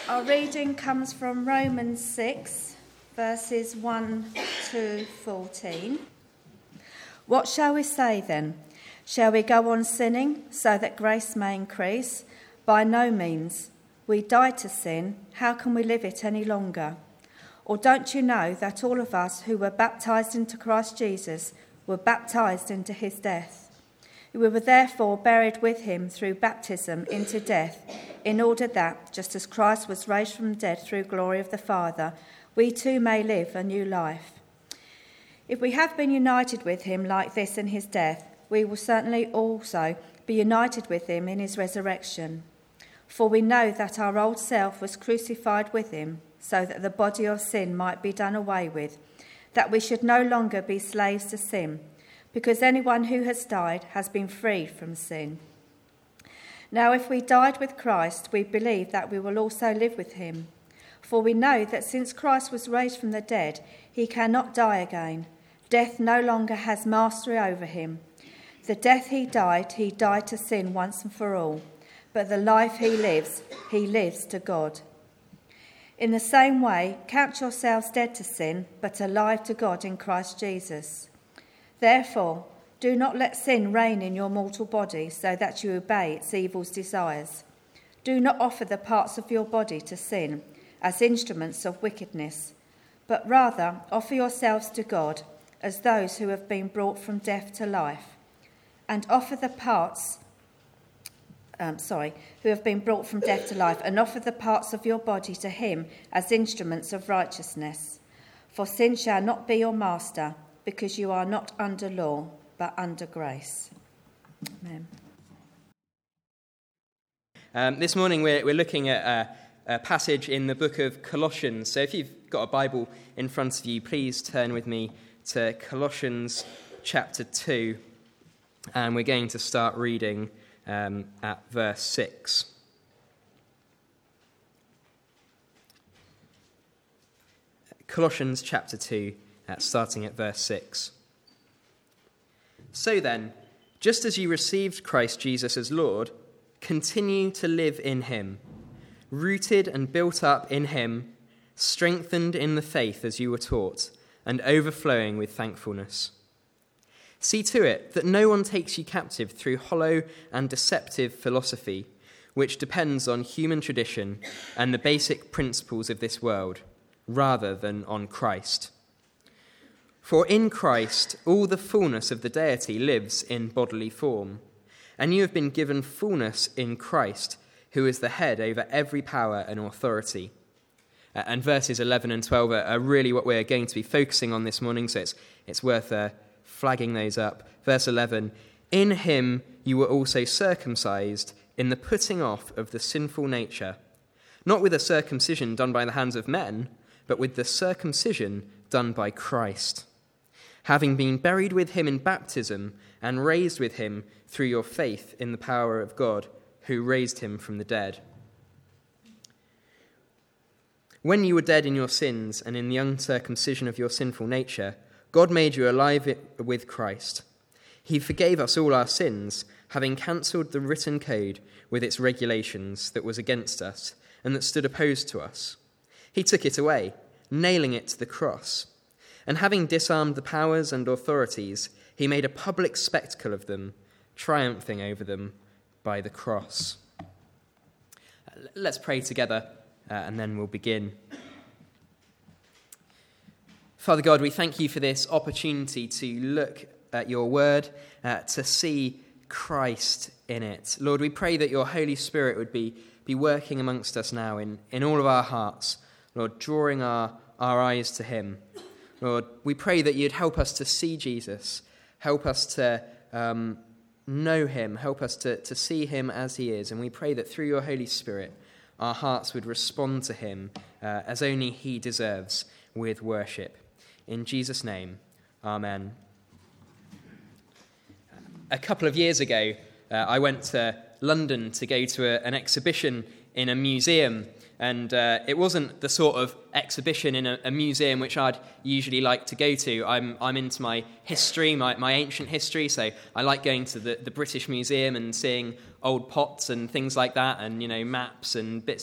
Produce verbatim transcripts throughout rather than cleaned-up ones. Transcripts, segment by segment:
Our reading comes from Romans six, verses one to fourteen. What shall we say then? Shall we go on sinning so that grace may increase? By no means. We died to sin. How can we live it any longer? Or don't you know that all of us who were baptised into Christ Jesus were baptised into his death? We were therefore buried with him through baptism into death, in order that, just as Christ was raised from the dead through glory of the Father, we too may live a new life. If we have been united with him like this in his death, we will certainly also be united with him in his resurrection. For we know that our old self was crucified with him, so that the body of sin might be done away with, that we should no longer be slaves to sin, because anyone who has died has been freed from sin. Now if we died with Christ, we believe that we will also live with him. For we know that since Christ was raised from the dead, he cannot die again. Death no longer has mastery over him. The death he died, he died to sin once and for all. But the life he lives, he lives to God. In the same way, count yourselves dead to sin, but alive to God in Christ Jesus. Therefore, do not let sin reign in your mortal body so that you obey its evil desires. Do not offer the parts of your body to sin as instruments of wickedness, but rather offer yourselves to God as those who have been brought from death to life, and offer the parts, um, sorry, who have been brought from death to life, and offer the parts of your body to him as instruments of righteousness. For sin shall not be your master, because you are not under law, but under grace. Amen. Um, this morning we're, we're looking at a, a passage in the book of Colossians. So if you've got a Bible in front of you, please turn with me to Colossians chapter two. And we're going to start reading um, at verse six. Colossians chapter two, uh, starting at verse six. So then, just as you received Christ Jesus as Lord, continue to live in him, rooted and built up in him, strengthened in the faith as you were taught, and overflowing with thankfulness. See to it that no one takes you captive through hollow and deceptive philosophy, which depends on human tradition and the basic principles of this world, rather than on Christ. For in Christ all the fullness of the deity lives in bodily form, and you have been given fullness in Christ, who is the head over every power and authority. Uh, and verses eleven and twelve are, are really what we're going to be focusing on this morning, so it's, it's worth uh, flagging those up. Verse eleven, in him you were also circumcised in the putting off of the sinful nature, not with a circumcision done by the hands of men, but with the circumcision done by Christ, having been buried with him in baptism and raised with him through your faith in the power of God, who raised him from the dead. When you were dead in your sins and in the uncircumcision of your sinful nature, God made you alive with Christ. He forgave us all our sins, having cancelled the written code with its regulations that was against us and that stood opposed to us. He took it away, nailing it to the cross. And having disarmed the powers and authorities, he made a public spectacle of them, triumphing over them by the cross. Let's pray together, uh, and then we'll begin. Father God, we thank you for this opportunity to look at your word, uh, to see Christ in it. Lord, we pray that your Holy Spirit would be, be working amongst us now in, in all of our hearts, Lord, drawing our, our eyes to him. Lord, we pray that you'd help us to see Jesus, help us to um, know him, help us to, to see him as he is. And we pray that through your Holy Spirit, our hearts would respond to him uh, as only he deserves with worship. In Jesus' name, amen. A couple of years ago, uh, I went to London to go to a, an exhibition in a museum. And uh, it wasn't the sort of exhibition in a, a museum which I'd usually like to go to. I'm I'm into my history, my, my ancient history, so I like going to the, the British Museum and seeing old pots and things like that, and, you know, maps and bits of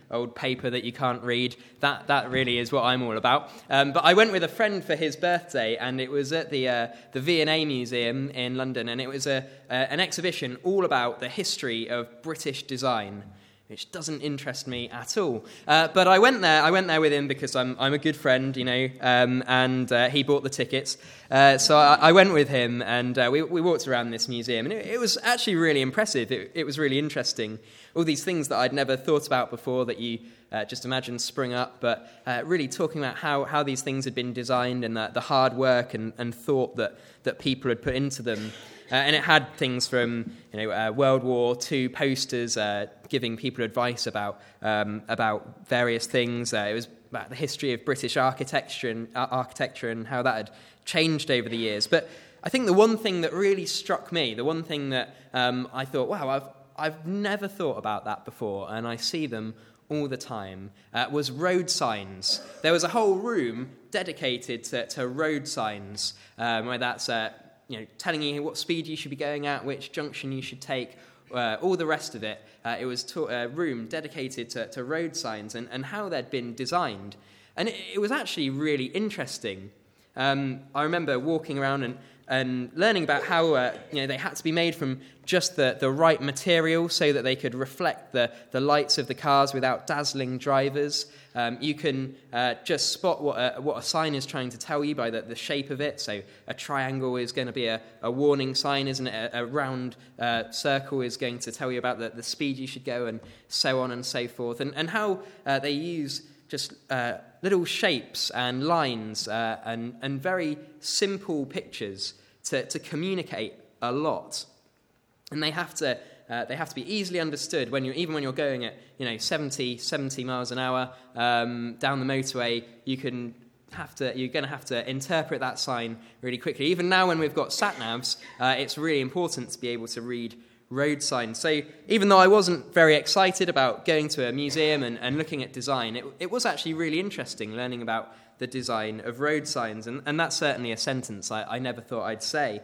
old paper that you can't read. That that really is what I'm all about. Um, but I went with a friend for his birthday, and it was at the uh, the V and A Museum in London, and it was a uh, an exhibition all about the history of British design, which doesn't interest me at all. Uh, but I went there. I went there with him because I'm I'm a good friend, you know, um, and uh, he bought the tickets. Uh, so I, I went with him, and uh, we we walked around this museum, and it, it was actually really impressive. It, it was really interesting. All these things that I'd never thought about before that you uh, just imagine spring up, but uh, really talking about how, how these things had been designed and the, the hard work and, and thought that, that people had put into them. Uh, and it had things from, you know, uh, World War Two posters uh, giving people advice about um, about various things. Uh, it was about the history of British architecture and uh, architecture and how that had changed over the years. But I think the one thing that really struck me, the one thing that um, I thought, wow, I've I've never thought about that before, and I see them all the time, uh, was road signs. There was a whole room dedicated to, to road signs, um, where that's uh, you know, telling you what speed you should be going at, which junction you should take, uh, all the rest of it. Uh, it was to, a room dedicated to, to road signs and, and how they'd been designed. And it, it was actually really interesting. Um, I remember walking around and, and learning about how uh, you know they had to be made from just the, the right material so that they could reflect the, the lights of the cars without dazzling drivers. Um, you can uh, just spot what a, what a sign is trying to tell you by the, the shape of it. So a triangle is going to be a, a warning sign, isn't it? A, a round uh, circle is going to tell you about the, the speed you should go, and so on and so forth. And, and how uh, they use just uh, little shapes and lines uh, and, and very simple pictures to, to communicate a lot. And they have to uh, they have to be easily understood when you're even when you're going at you know seventy, seventy miles an hour um, down the motorway. You can have to you're going to have to interpret that sign really quickly. Even now, when we've got sat navs, uh, it's really important to be able to read road signs. So even though I wasn't very excited about going to a museum and, and looking at design, it, it was actually really interesting learning about the design of road signs, and, and that's certainly a sentence I, I never thought I'd say.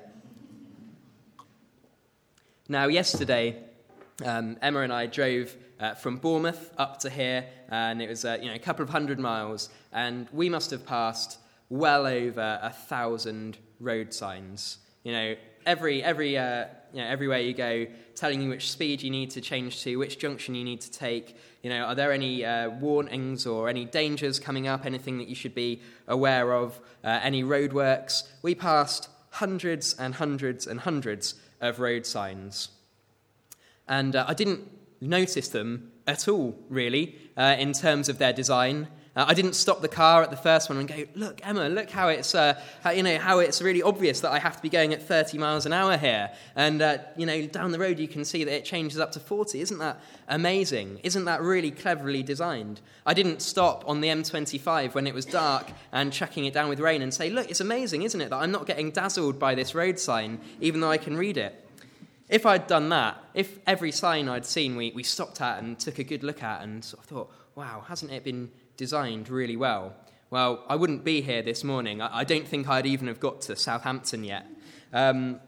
Now, yesterday, um, Emma and I drove uh, from Bournemouth up to here, and it was uh, you know a couple of hundred miles, and we must have passed well over a thousand road signs. You know, every every uh, you know everywhere you go, telling you which speed you need to change to, which junction you need to take. You know, are there any uh, warnings or any dangers coming up? Anything that you should be aware of? Uh, any roadworks? We passed hundreds and hundreds and hundreds of road signs, and uh, I didn't notice them at all, really, uh, in terms of their design. Uh, I didn't stop the car at the first one and go, "Look, Emma, look how it's uh, how, you know how it's really obvious that I have to be going at thirty miles an hour here." And uh, you know, down the road you can see that it changes up to forty. Isn't that amazing? Isn't that really cleverly designed? I didn't stop on the M twenty-five when it was dark and chucking it down with rain and say, "Look, it's amazing, isn't it, that I'm not getting dazzled by this road sign, even though I can read it." If I'd done that, if every sign I'd seen we, we stopped at and took a good look at and sort of thought, "Wow, hasn't it been designed really well?" Well, I wouldn't be here this morning. I, I don't think I'd even have got to Southampton yet. Um,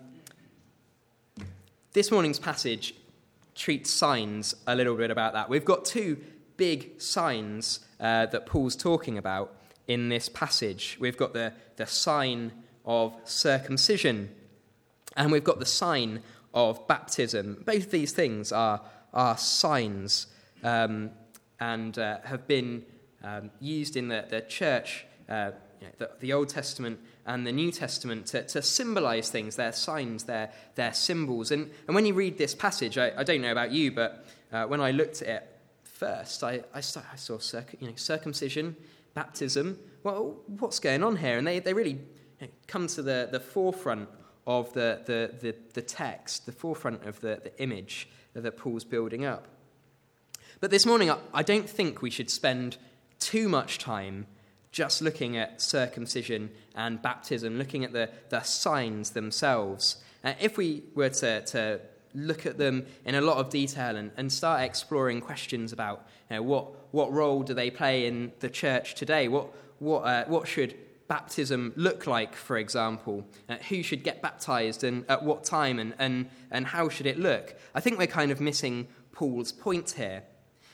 this morning's passage treats signs a little bit about that. We've got two big signs uh, that Paul's talking about in this passage. We've got the, the sign of circumcision, and we've got the sign of baptism. Both of these things are, are signs um, and uh, have been Um, used in the, the church, uh, you know, the, the Old Testament and the New Testament to, to symbolize things. They're signs, they're, they're symbols. And, and when you read this passage, I, I don't know about you, but uh, when I looked at it first, I, I, saw, I saw circ- you know, circumcision, baptism. Well, what's going on here? And they, they really you know, come to the, the forefront of the, the, the, the text, the forefront of the, the image that Paul's building up. But this morning, I, I don't think we should spend too much time just looking at circumcision and baptism, looking at the, the signs themselves. Uh, if we were to, to look at them in a lot of detail and, and start exploring questions about you know, what what role do they play in the church today, what what uh, what should baptism look like, for example, uh, who should get baptized and at what time, and, and, and how should it look, I think we're kind of missing Paul's point here.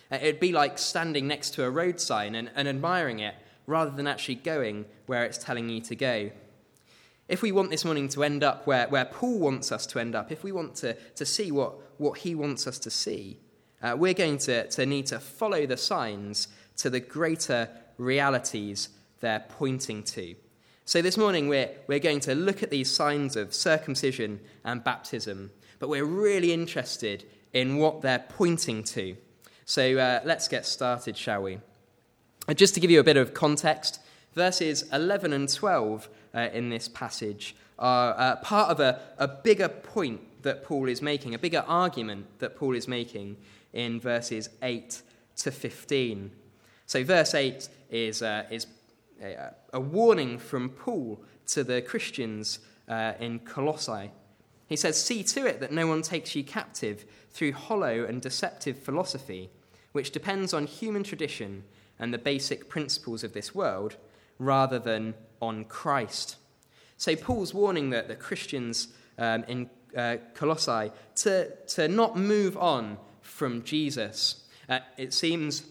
Uh, it'd be like standing next to a road sign and, and admiring it rather than actually going where it's telling you to go. If we want this morning to end up where, where Paul wants us to end up, if we want to, to see what, what he wants us to see, uh, we're going to, to need to follow the signs to the greater realities they're pointing to. So this morning we're, we're going to look at these signs of circumcision and baptism, but we're really interested in what they're pointing to. So uh, let's get started, shall we? Uh, just to give you a bit of context, verses eleven and twelve uh, in this passage are uh, part of a, a bigger point that Paul is making, a bigger argument that Paul is making in verses eight to fifteen. So verse eight is, uh, is a, a warning from Paul to the Christians uh, in Colossae. He says, "See to it that no one takes you captive through hollow and deceptive philosophy, which depends on human tradition and the basic principles of this world, rather than on Christ." So Paul's warning that the Christians um, in uh, Colossae to, to not move on from Jesus. Uh, it seems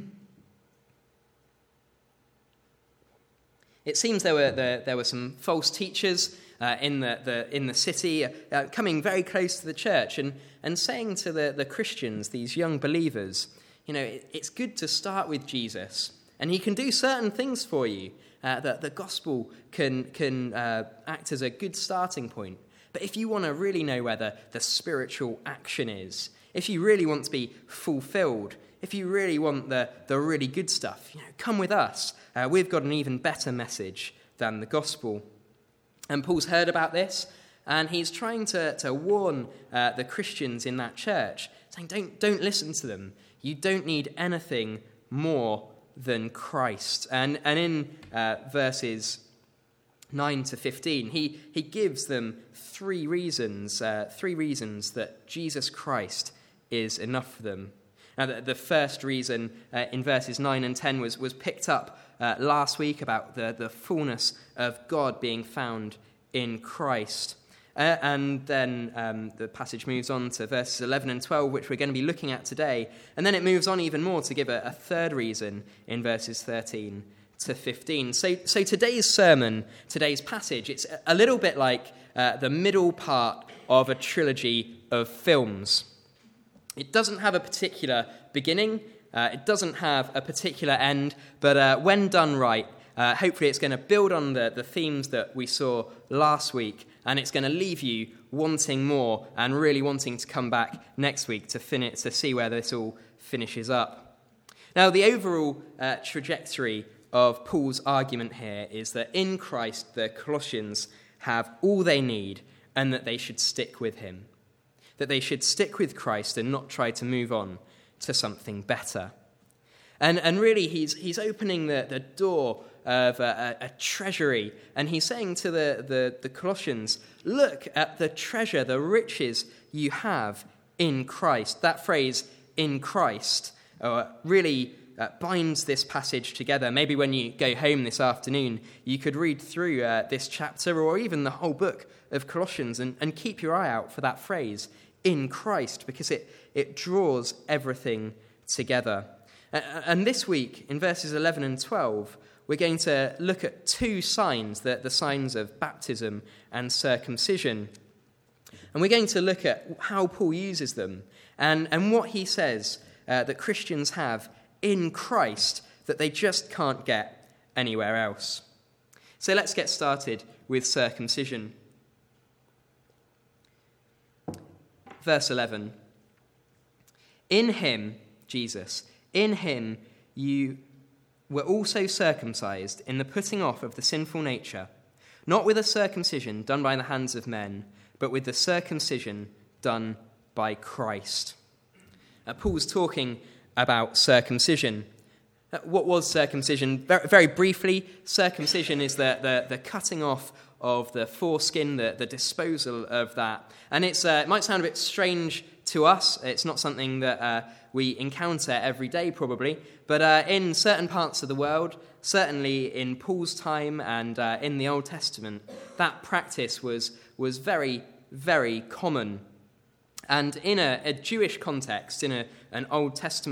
it seems there were there, there were some false teachers uh, in the, the in the city uh, coming very close to the church and, and saying to the, the Christians, these young believers, you know, it, it's good to start with Jesus, and he can do certain things for you. Uh, that the gospel can can uh, act as a good starting point. But if you want to really know where the, the spiritual action is, if you really want to be fulfilled, if you really want the, the really good stuff, you know, come with us. Uh, we've got an even better message than the gospel. And Paul's heard about this, and he's trying to, to warn uh, the Christians in that church, saying, don't, don't listen to them. You don't need anything more than Christ. And and in uh, verses nine to fifteen, he, he gives them three reasons, uh, three reasons that Jesus Christ is enough for them. Now, the, the first reason uh, in verses nine and ten was, was picked up uh, last week about the, the fullness of God being found in Christ. Uh, and then um, the passage moves on to verses eleven and twelve, which we're going to be looking at today. And then it moves on even more to give a, a third reason in verses thirteen to fifteen. So, so today's sermon, today's passage, it's a little bit like uh, the middle part of a trilogy of films. It doesn't have a particular beginning. Uh, it doesn't have a particular end. But uh, when done right, uh, hopefully it's going to build on the, the themes that we saw last week. And it's going to leave you wanting more and really wanting to come back next week to finish, to see where this all finishes up. Now, the overall uh, trajectory of Paul's argument here is that in Christ, the Colossians have all they need and that they should stick with him. That they should stick with Christ and not try to move on to something better. And and really, he's he's opening the, the door of a, a, a treasury, and he's saying to the, the, the Colossians, look at the treasure, the riches you have in Christ. That phrase, in Christ, uh, really uh, binds this passage together. Maybe when you go home this afternoon, you could read through uh, this chapter or even the whole book of Colossians and, and keep your eye out for that phrase, in Christ, because it, it draws everything together. And this week, in verses eleven and twelve, we're going to look at two signs, the, the signs of baptism and circumcision. And we're going to look at how Paul uses them and, and what he says uh, that Christians have in Christ that they just can't get anywhere else. So let's get started with circumcision. Verse eleven. In him, Jesus, in him you were also circumcised in the putting off of the sinful nature, not with a circumcision done by the hands of men, but with the circumcision done by Christ. Uh, Paul's talking about circumcision. Uh, what was circumcision? Very, very briefly, circumcision is the, the, the cutting off of the foreskin, the, the disposal of that. And it's uh, it might sound a bit strange to us. It's not something that uh, we encounter every day, probably. But uh, in certain parts of the world, certainly in Paul's time and uh, in the Old Testament, that practice was, was very, very common. And in a, a Jewish context, in a, an Old Testament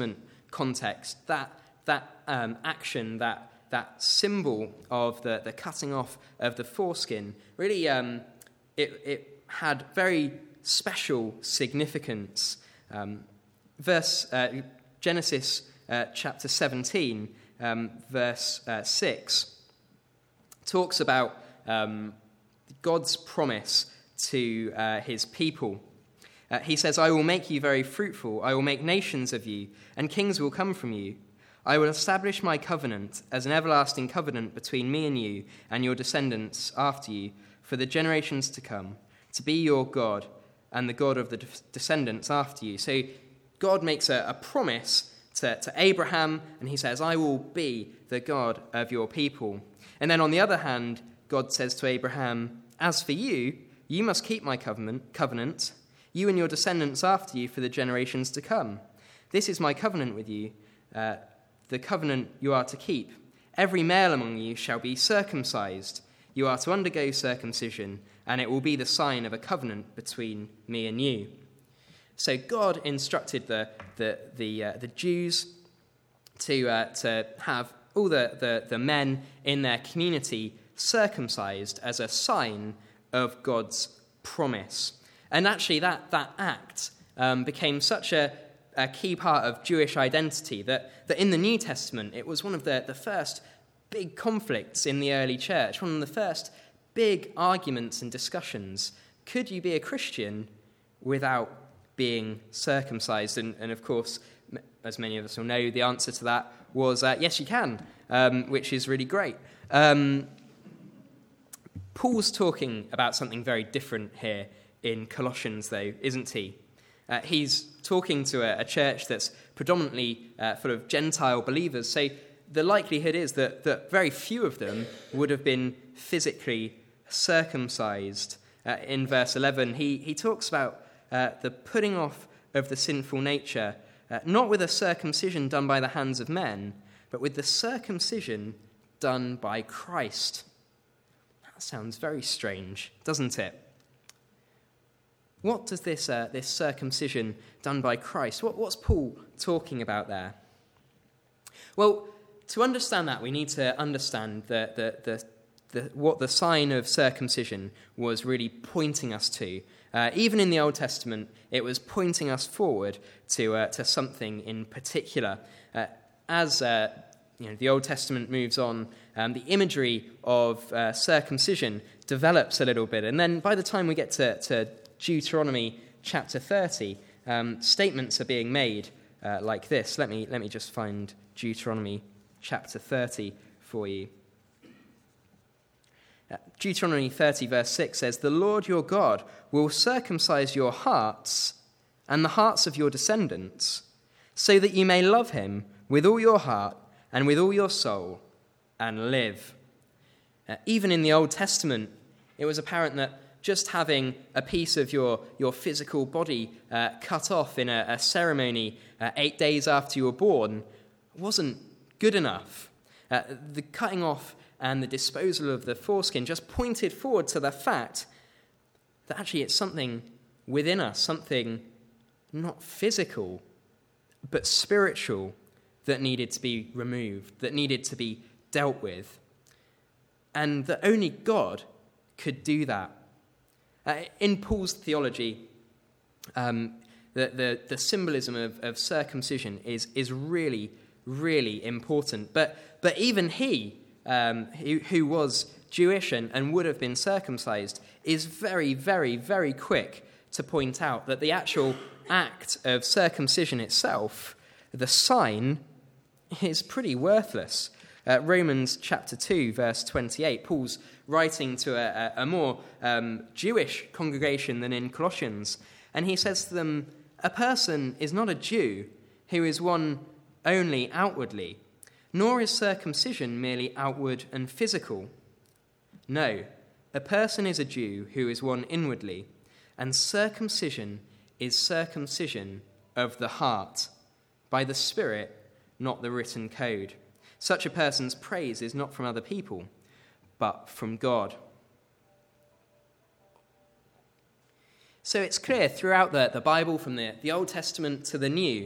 context, that that um, action, that that symbol of the, the cutting off of the foreskin, really um, it, it had very special significance. Um, verse uh, Genesis uh, chapter seventeen, um, verse uh, six, talks about um, God's promise to uh, his people. Uh, he says, "I will make you very fruitful. I will make nations of you, and kings will come from you. I will establish my covenant as an everlasting covenant between me and you and your descendants after you for the generations to come, to be your God and the God of the de- descendants after you." So God makes a, a promise to, to Abraham, and he says, "I will be the God of your people." And then on the other hand, God says to Abraham, "As for you, you must keep my covenant, covenant, you and your descendants after you for the generations to come. This is my covenant with you, uh, the covenant you are to keep. Every male among you shall be circumcised. You are to undergo circumcision, and it will be the sign of a covenant between me and you." So God instructed the the the, uh, the Jews to uh, to have all the, the, the men in their community circumcised as a sign of God's promise. And actually that, that act um, became such a, a key part of Jewish identity that, that in the New Testament it was one of the, the first big conflicts in the early church, one of the first big arguments and discussions. Could you be a Christian without being circumcised? And, and of course, as many of us will know, the answer to that was uh, yes, you can, um, which is really great. Um, Paul's talking about something very different here in Colossians, though, isn't he? Uh, he's talking to a, a church that's predominantly uh, full of Gentile believers, so the likelihood is that, that very few of them would have been physically circumcised. Uh, in verse eleven, he, he talks about uh, the putting off of the sinful nature, uh, not with a circumcision done by the hands of men, but with the circumcision done by Christ. That sounds very strange, doesn't it? What does this uh, this circumcision done by Christ, what, what's Paul talking about there? Well, to understand that, we need to understand the, the, the, the, what the sign of circumcision was really pointing us to. Uh, even in the Old Testament, it was pointing us forward to uh, to something in particular. Uh, as uh, you know, the Old Testament moves on, um, the imagery of uh, circumcision develops a little bit, and then by the time we get to, to Deuteronomy chapter thirty, um, statements are being made uh, like this. Let me let me just find Deuteronomy chapter thirty for you. Uh, Deuteronomy thirty verse six says, "The Lord your God will circumcise your hearts and the hearts of your descendants, so that you may love him with all your heart and with all your soul and live." Uh, even in the Old Testament, it was apparent that just having a piece of your, your physical body uh, cut off in a, a ceremony uh, eight days after you were born wasn't good enough. Uh, the cutting off and the disposal of the foreskin just pointed forward to the fact that actually it's something within us, something not physical, but spiritual, that needed to be removed, that needed to be dealt with. And that only God could do that. Uh, in Paul's theology, um, the, the, the symbolism of, of circumcision is, is really, really important. But, but even he, um, who, who was Jewish and, and would have been circumcised, is very, very, very quick to point out that the actual act of circumcision itself, the sign, is pretty worthless. Uh, Romans chapter two, verse twenty-eight, Paul's writing to a, a, a more um, Jewish congregation than in Colossians, and he says to them, "A person is not a Jew who is one only outwardly, nor is circumcision merely outward and physical. No, a person is a Jew who is one inwardly, and circumcision is circumcision of the heart, by the Spirit, not the written code. Such a person's praise is not from other people, but from God." So it's clear throughout the, the Bible, from the, the Old Testament to the New,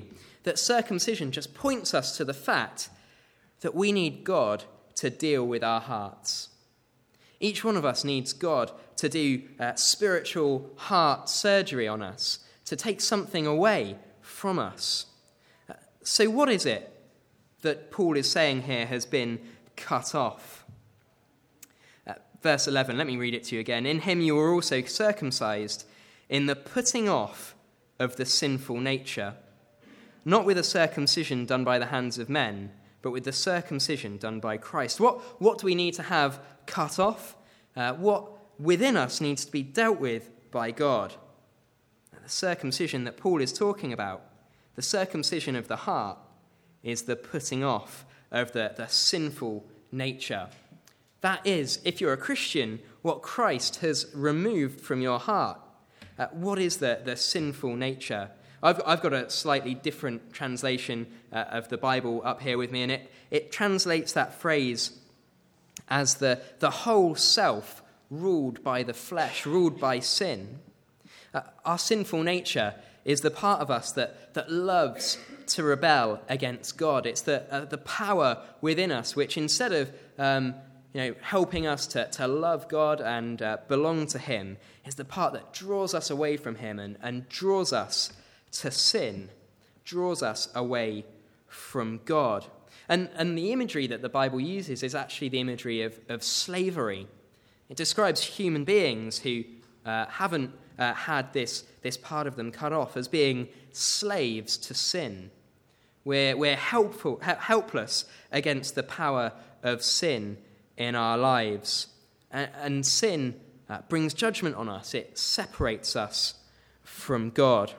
that circumcision just points us to the fact that we need God to deal with our hearts. Each one of us needs God to do uh, spiritual heart surgery on us, to take something away from us. Uh, so what is it that Paul is saying here has been cut off? Uh, verse eleven, let me read it to you again. In him you were also circumcised in the putting off of the sinful nature, not with a circumcision done by the hands of men, but with the circumcision done by Christ. What, what do we need to have cut off? Uh, what within us needs to be dealt with by God? The circumcision that Paul is talking about, the circumcision of the heart, is the putting off of the, the sinful nature. That is, if you're a Christian, what Christ has removed from your heart. Uh, what is the, the sinful nature? I've, I've got a slightly different translation uh, of the Bible up here with me, and it, it translates that phrase as the, the whole self ruled by the flesh, ruled by sin. Uh, our sinful nature is the part of us that, that loves to rebel against God. It's the, uh, the power within us which, instead of um, you know, helping us to, to love God and uh, belong to him, is the part that draws us away from him and, and draws us to sin, draws us away from God. And, and the imagery that the Bible uses is actually the imagery of, of slavery. It describes human beings who uh, haven't uh, had this, this part of them cut off as being slaves to sin. We're, we're helpful, helpless against the power of sin in our lives. And, and sin uh, brings judgment on us. It separates us from God.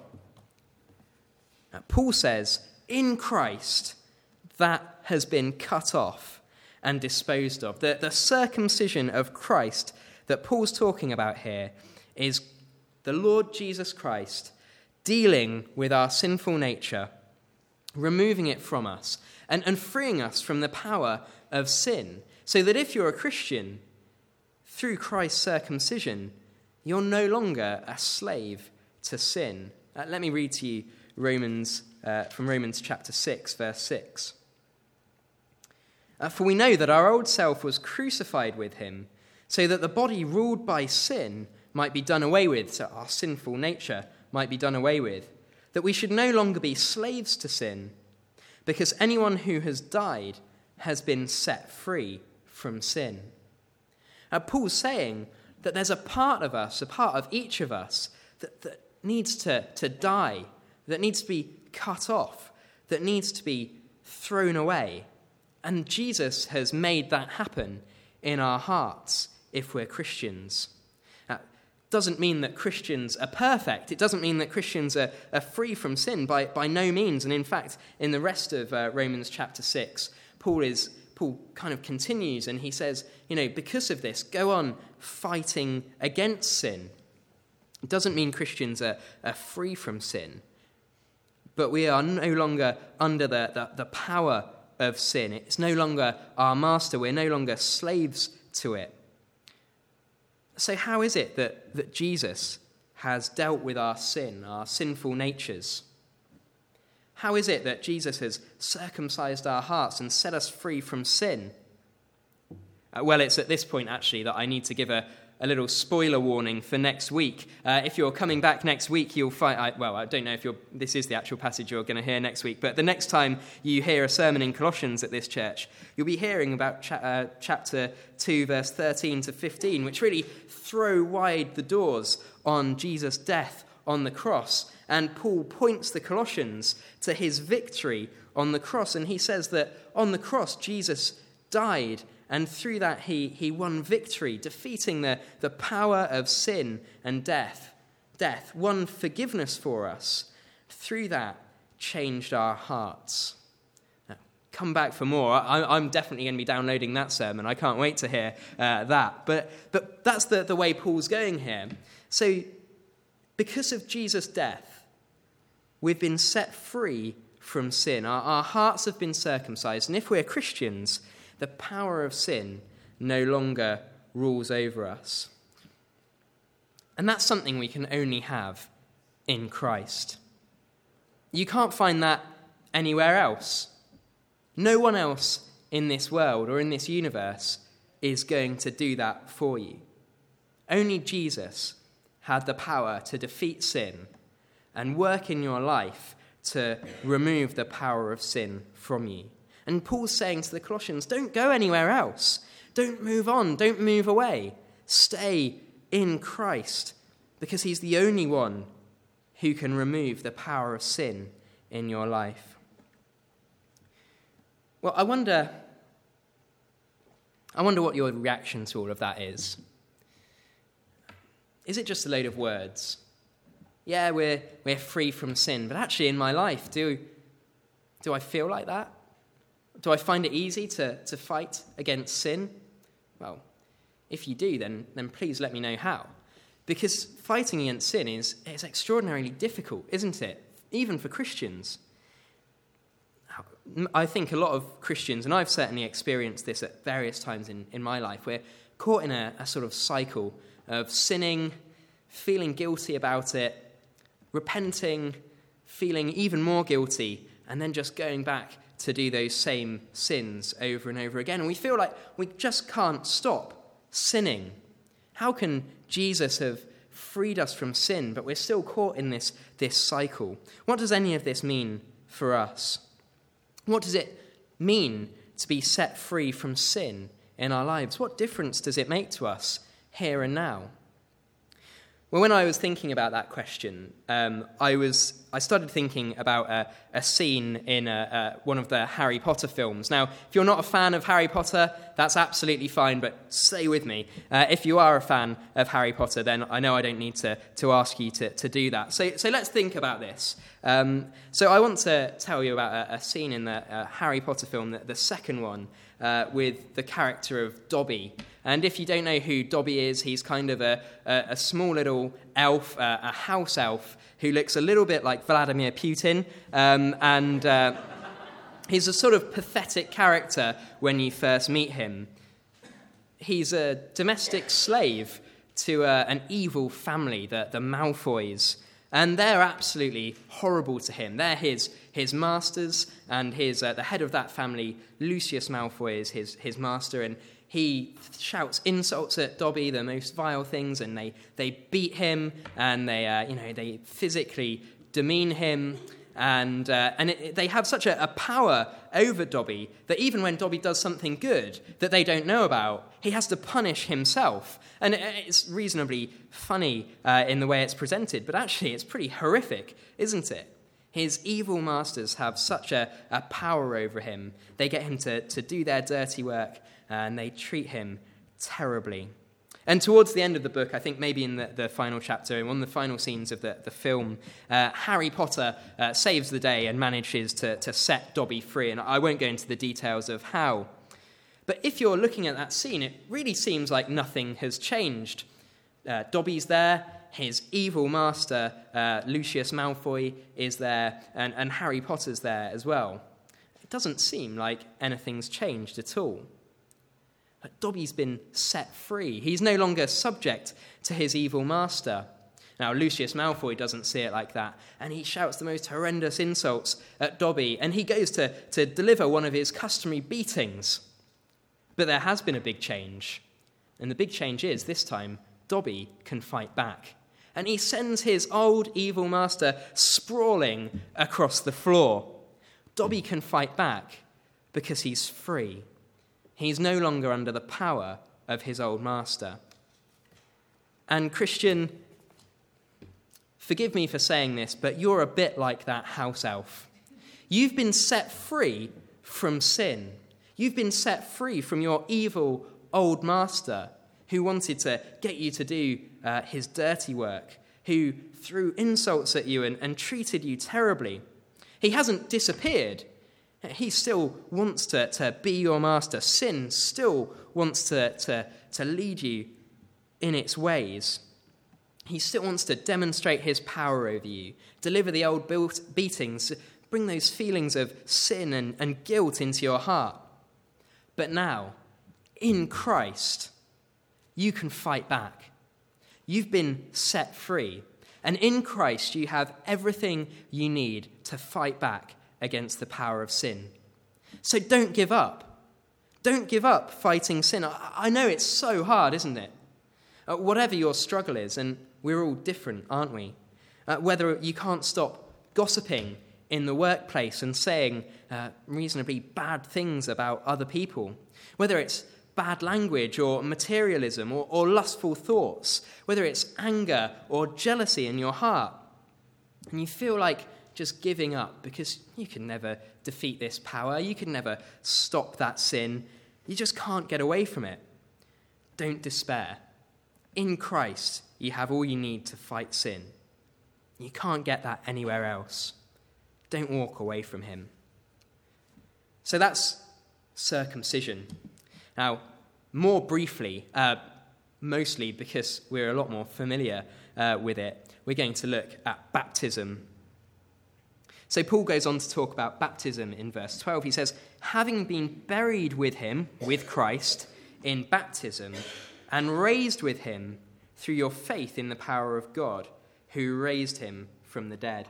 Now, Paul says, in Christ, that has been cut off and disposed of. The, the circumcision of Christ that Paul's talking about here is the Lord Jesus Christ dealing with our sinful nature, removing it from us, and, and freeing us from the power of sin. So that if you're a Christian, through Christ's circumcision, you're no longer a slave to sin. Uh, let me read to you Romans uh, from Romans chapter six, verse six. Uh, For we know that our old self was crucified with him, so that the body ruled by sin might be done away with, so our sinful nature might be done away with, that we should no longer be slaves to sin, because anyone who has died has been set free from sin. Now, Paul's saying that there's a part of us, a part of each of us, that, that needs to, to die, that needs to be cut off, that needs to be thrown away. And Jesus has made that happen in our hearts if we're Christians. Now, it doesn't mean that Christians are perfect. It doesn't mean that Christians are, are free from sin, by, by no means. And in fact, in the rest of uh, Romans chapter six, Paul is Paul kind of continues and he says, you know, because of this, go on fighting against sin. It doesn't mean Christians are, are free from sin, but we are no longer under the, the, the power of sin. It's no longer our master. We're no longer slaves to it. So how is it that, that Jesus has dealt with our sin, our sinful natures? How is it that Jesus has circumcised our hearts and set us free from sin? Uh, well, it's at this point, actually, that I need to give a, a little spoiler warning for next week. Uh, if you're coming back next week, you'll find... I, well, I don't know if you're, this is the actual passage you're going to hear next week, but the next time you hear a sermon in Colossians at this church, you'll be hearing about cha- uh, chapter two, verse thirteen to fifteen, which really throw wide the doors on Jesus' death on the cross. And Paul points the Colossians to his victory on the cross. And he says that on the cross, Jesus died. And through that, he, he won victory, defeating the, the power of sin and death. Death won forgiveness for us. Through that, changed our hearts. Now, come back for more. I, I'm definitely going to be downloading that sermon. I can't wait to hear uh, that. But, but that's the, the way Paul's going here. So, because of Jesus' death, we've been set free from sin. Our, our hearts have been circumcised. And if we're Christians, the power of sin no longer rules over us. And that's something we can only have in Christ. You can't find that anywhere else. No one else in this world or in this universe is going to do that for you. Only Jesus had the power to defeat sin and work in your life to remove the power of sin from you. And Paul's saying to the Colossians, don't go anywhere else. Don't move on. Don't move away. Stay in Christ, because he's the only one who can remove the power of sin in your life. Well, I wonder, I wonder what your reaction to all of that is. Is it just a load of words? Yeah, we're we're free from sin, but actually in my life, do, do I feel like that? Do I find it easy to, to fight against sin? Well, if you do, then, then please let me know how. Because fighting against sin is, is extraordinarily difficult, isn't it? Even for Christians. I think a lot of Christians, and I've certainly experienced this at various times in, in my life, we're caught in a, a sort of cycle of sinning, feeling guilty about it, repenting, feeling even more guilty, and then just going back to do those same sins over and over again. And we feel like we just can't stop sinning. How can Jesus have freed us from sin, but we're still caught in this, this cycle? What does any of this mean for us? What does it mean to be set free from sin in our lives? What difference does it make to us here and now? Well, when I was thinking about that question, um, I was I started thinking about a, a scene in a, a, one of the Harry Potter films. Now, if you're not a fan of Harry Potter, that's absolutely fine, but stay with me. Uh, if you are a fan of Harry Potter, then I know I don't need to, to ask you to, to do that. So, so let's think about this. Um, so I want to tell you about a, a scene in the uh, Harry Potter film, the, the second one, uh, with the character of Dobby. And if you don't know who Dobby is, he's kind of a, a, a small little elf, uh, a house elf, who looks a little bit like Vladimir Putin. Um, and uh, he's a sort of pathetic character when you first meet him. He's a domestic slave to uh, an evil family, the, the Malfoys. And they're absolutely horrible to him. They're his his masters, and his uh, the head of that family, Lucius Malfoy, is his, his master, and he shouts insults at Dobby, the most vile things, and they, they beat him, and they uh, you know they physically demean him, and uh, and it, they have such a, a power over Dobby that even when Dobby does something good that they don't know about, he has to punish himself. And it's reasonably funny uh, in the way it's presented, but actually it's pretty horrific, isn't it? His evil masters have such a, a power over him. They get him to, to do their dirty work, and they treat him terribly. And towards the end of the book, I think maybe in the, the final chapter, in one of the final scenes of the, the film, uh, Harry Potter uh, saves the day and manages to, to set Dobby free. And I won't go into the details of how. But if you're looking at that scene, it really seems like nothing has changed. Uh, Dobby's there, his evil master, uh, Lucius Malfoy, is there, and, and Harry Potter's there as well. It doesn't seem like anything's changed at all. But Dobby's been set free. He's no longer subject to his evil master. Now, Lucius Malfoy doesn't see it like that, and he shouts the most horrendous insults at Dobby, and he goes to, to deliver one of his customary beatings. But there has been a big change, and the big change is, this time, Dobby can fight back. And he sends his old evil master sprawling across the floor. Dobby can fight back because he's free. He's no longer under the power of his old master. And Christian, forgive me for saying this, but you're a bit like that house elf. You've been set free from sin. You've been set free from your evil old master who wanted to get you to do uh, his dirty work, who threw insults at you and, and treated you terribly. He hasn't disappeared. He still wants to, to be your master. Sin still wants to, to, to lead you in its ways. He still wants to demonstrate his power over you, deliver the old beatings, bring those feelings of sin and, and guilt into your heart. But now, in Christ, you can fight back. You've been set free. And in Christ, you have everything you need to fight back against the power of sin. So don't give up. Don't give up fighting sin. I, I know it's so hard, isn't it? Uh, whatever your struggle is, and we're all different, aren't we? Uh, whether you can't stop gossiping in the workplace and saying uh, reasonably bad things about other people, whether it's bad language or materialism or, or lustful thoughts, whether it's anger or jealousy in your heart, and you feel like just giving up because you can never defeat this power, you can never stop that sin, you just can't get away from it. Don't despair. In Christ, you have all you need to fight sin. You can't get that anywhere else. Don't walk away from him. So that's circumcision. Now, more briefly, uh, mostly because we're a lot more familiar uh, with it, we're going to look at baptism. So Paul goes on to talk about baptism in verse twelve. He says, having been buried with him, with Christ, in baptism, and raised with him through your faith in the power of God, who raised him from the dead.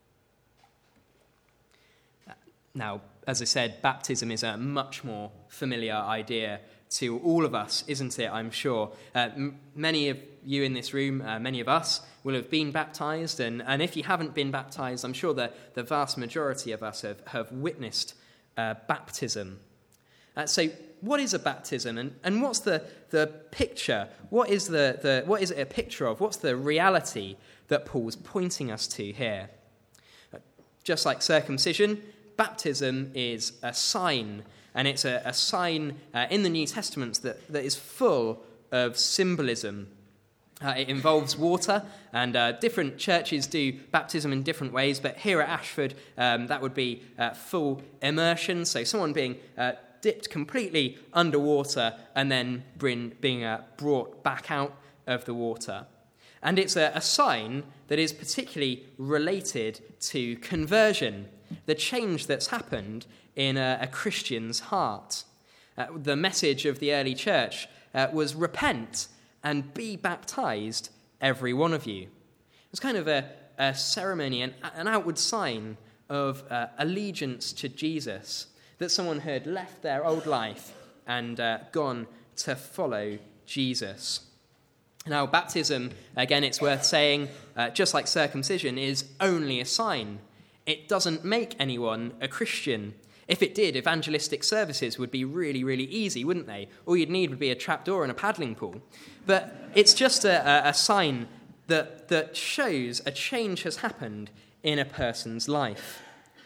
Now, as I said, baptism is a much more familiar idea to all of us, isn't it, I'm sure. Uh, m- many of you in this room, uh, many of us, will have been baptised, and, and if you haven't been baptised, I'm sure the, the vast majority of us have, have witnessed uh, baptism. Uh, so what is a baptism, and, and what's the, the picture? What is, the, the, what is it a picture of? What's the reality that Paul's pointing us to here? Uh, just like circumcision, baptism is a sign, and it's a, a sign uh, in the New Testament that, that is full of symbolism. Uh, it involves water, and uh, different churches do baptism in different ways, but here at Ashford, um, that would be uh, full immersion, so someone being uh, dipped completely underwater and then bring, being uh, brought back out of the water. And it's a, a sign that is particularly related to conversion, the change that's happened in a, a Christian's heart. Uh, the message of the early church uh, was repent and be baptized, every one of you. It was kind of a, a ceremony, an, an outward sign of uh, allegiance to Jesus, that someone had left their old life and uh, gone to follow Jesus. Now, baptism, again, it's worth saying, uh, just like circumcision, is only a sign. It doesn't make anyone a Christian. If it did, evangelistic services would be really, really easy, wouldn't they? All you'd need would be a trapdoor and a paddling pool. But it's just a, a sign that, that shows a change has happened in a person's life.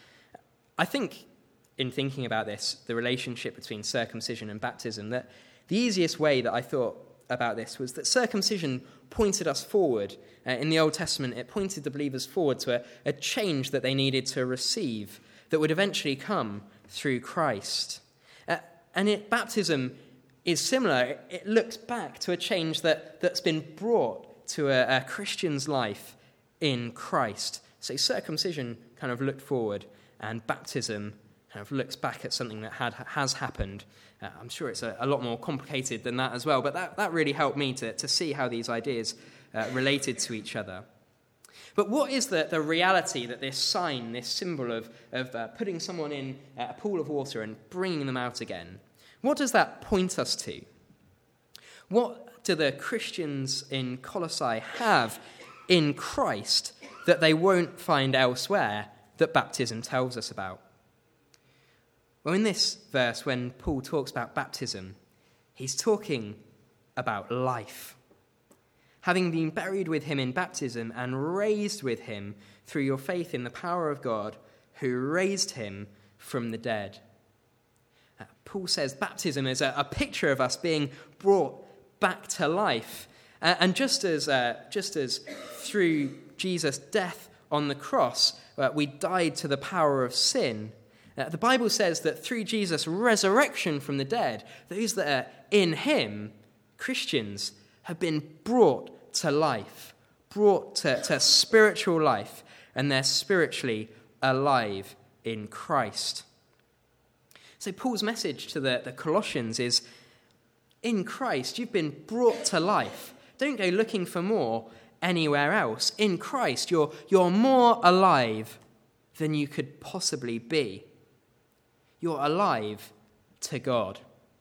I think, in thinking about this, the relationship between circumcision and baptism, that the easiest way that I thought about this was that circumcision pointed us forward. Uh, in the Old Testament, it pointed the believers forward to a, a change that they needed to receive that would eventually come through Christ. Uh, and it, baptism is similar. It, it looks back to a change that, that's been brought to a, a Christian's life in Christ. So circumcision kind of looked forward, and baptism kind of looks back at something that had has happened. Uh, I'm sure it's a, a lot more complicated than that as well, but that, that really helped me to, to see how these ideas uh, related to each other. But what is the, the reality that this sign, this symbol of, of uh, putting someone in a pool of water and bringing them out again, what does that point us to? What do the Christians in Colossae have in Christ that they won't find elsewhere that baptism tells us about? Well, in this verse, when Paul talks about baptism, he's talking about life. Having been buried with him in baptism and raised with him through your faith in the power of God, who raised him from the dead. Uh, Paul says baptism is a, a picture of us being brought back to life. Uh, and just as, uh, just as through Jesus' death on the cross, uh, we died to the power of sin, uh, the Bible says that through Jesus' resurrection from the dead, those that are in him, Christians, have been brought to life, brought to, to spiritual life, and they're spiritually alive in Christ. So Paul's message to the, the Colossians is, in Christ, you've been brought to life. Don't go looking for more anywhere else. In Christ, you're, you're more alive than you could possibly be. You're alive to God.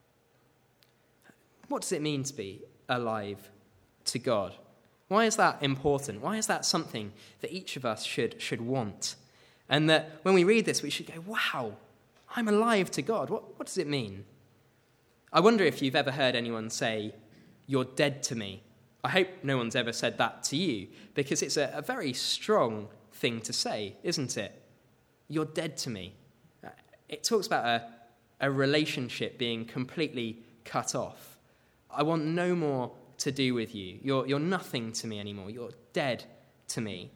What does it mean to be alive to God? Why is that important? Why is that something that each of us should, should want? And that when we read this, we should go, wow, I'm alive to God. What, what does it mean? I wonder if you've ever heard anyone say, you're dead to me. I hope no one's ever said that to you, because it's a, a very strong thing to say, isn't it? You're dead to me. It talks about a, a relationship being completely cut off. I want no more to do with you. You're, you're nothing to me anymore. You're dead to me.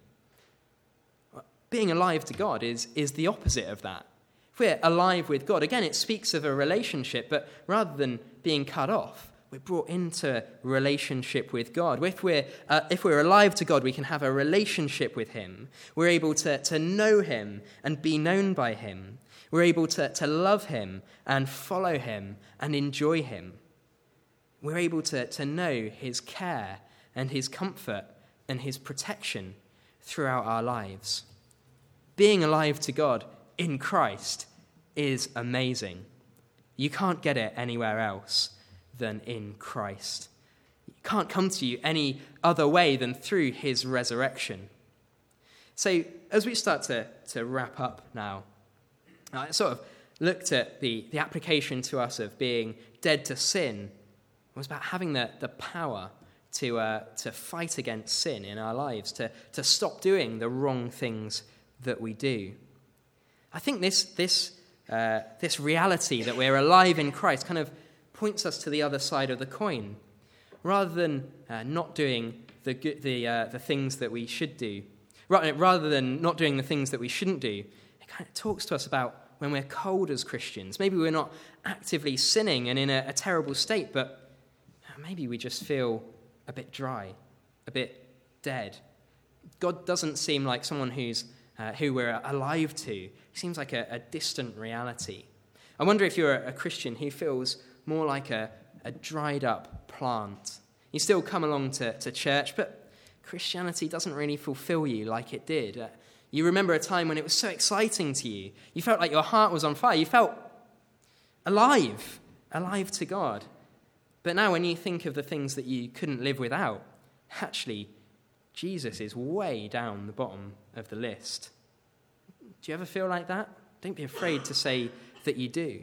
Being alive to God is, is the opposite of that. If we're alive with God, again, it speaks of a relationship, but rather than being cut off, we're brought into relationship with God. If we're, uh, if we're alive to God, we can have a relationship with him. We're able to, to know him and be known by him. We're able to, to love him and follow him and enjoy him. We're able to, to know his care and his comfort and his protection throughout our lives. Being alive to God in Christ is amazing. You can't get it anywhere else than in Christ. It can't come to you any other way than through his resurrection. So as we start to, to wrap up now, I sort of looked at the, the application to us of being dead to sin. It was about having the, the power to, uh, to fight against sin in our lives, to, to stop doing the wrong things that we do. I think this, this, uh, this reality that we're alive in Christ kind of points us to the other side of the coin. Rather than uh, not doing the, the, uh, the things that we should do, rather than not doing the things that we shouldn't do, it kind of talks to us about when we're cold as Christians. Maybe we're not actively sinning and in a, a terrible state, but maybe we just feel a bit dry, a bit dead. God doesn't seem like someone who's uh, who we're alive to. He seems like a, a distant reality. I wonder if you're a, a Christian who feels more like a, a dried-up plant. You still come along to, to church, but Christianity doesn't really fulfill you like it did. Uh, you remember a time when it was so exciting to you. You felt like your heart was on fire. You felt alive, alive to God. But now when you think of the things that you couldn't live without, actually, Jesus is way down the bottom of the list. Do you ever feel like that? Don't be afraid to say that you do.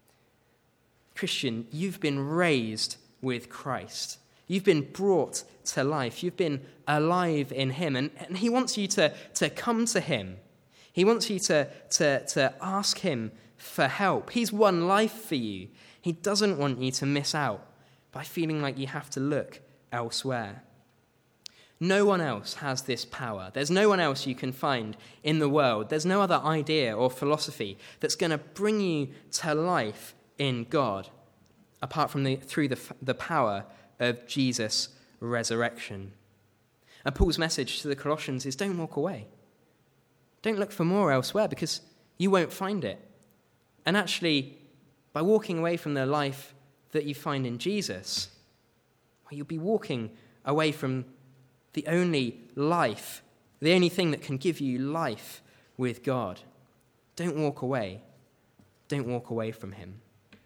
Christian, you've been raised with Christ. You've been brought to life. You've been alive in him. And, and he wants you to, to come to him. He wants you to, to, to ask him for help. He's won life for you. He doesn't want you to miss out by feeling like you have to look elsewhere. No one else has this power. There's no one else you can find in the world. There's no other idea or philosophy that's going to bring you to life in God, apart from the through the the power of Jesus' resurrection. And Paul's message to the Colossians is don't walk away. Don't look for more elsewhere because you won't find it. And actually, by walking away from the life that you find in Jesus, well, you'll be walking away from the only life, the only thing that can give you life with God. Don't walk away. Don't walk away from him.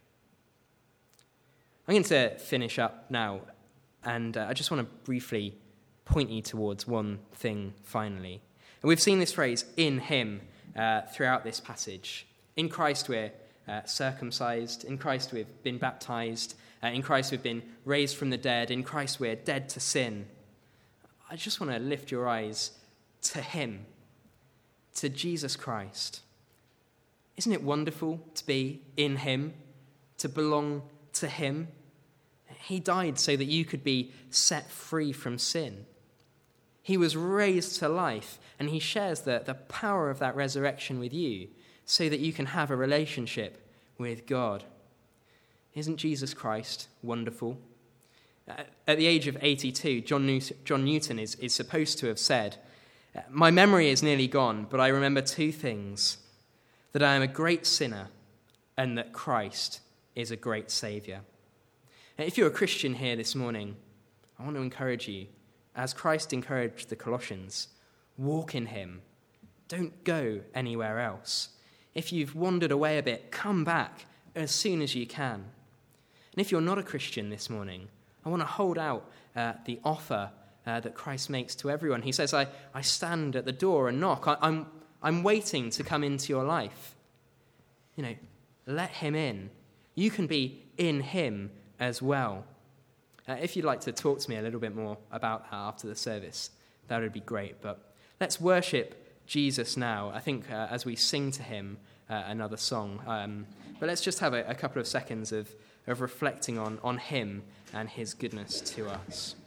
I'm going to finish up now, and uh, I just want to briefly point you towards one thing finally. And we've seen this phrase, in him, uh, throughout this passage. In Christ we're uh, circumcised. In Christ we've been baptized. Uh, in Christ we've been raised from the dead. In Christ we're dead to sin. I just want to lift your eyes to him, to Jesus Christ. Isn't it wonderful to be in him, to belong to him? He died so that you could be set free from sin. He was raised to life, and he shares the, the power of that resurrection with you so that you can have a relationship with God. Isn't Jesus Christ wonderful? At the age of eighty-two, John, New- John Newton is, is supposed to have said, "My memory is nearly gone, but I remember two things, that I am a great sinner and that Christ is a great Saviour." If you're a Christian here this morning, I want to encourage you, as Christ encouraged the Colossians, walk in him, don't go anywhere else. If you've wandered away a bit, come back as soon as you can. And if you're not a Christian this morning, I want to hold out uh, the offer uh, that Christ makes to everyone. He says, I, I stand at the door and knock. I, I'm, I'm waiting to come into your life. You know, let him in. You can be in him as well. Uh, if you'd like to talk to me a little bit more about that after the service, that would be great. But let's worship Jesus now, I think, uh, as we sing to him uh, another song. Um, but let's just have a, a couple of seconds of, of reflecting on, on him and his goodness to us.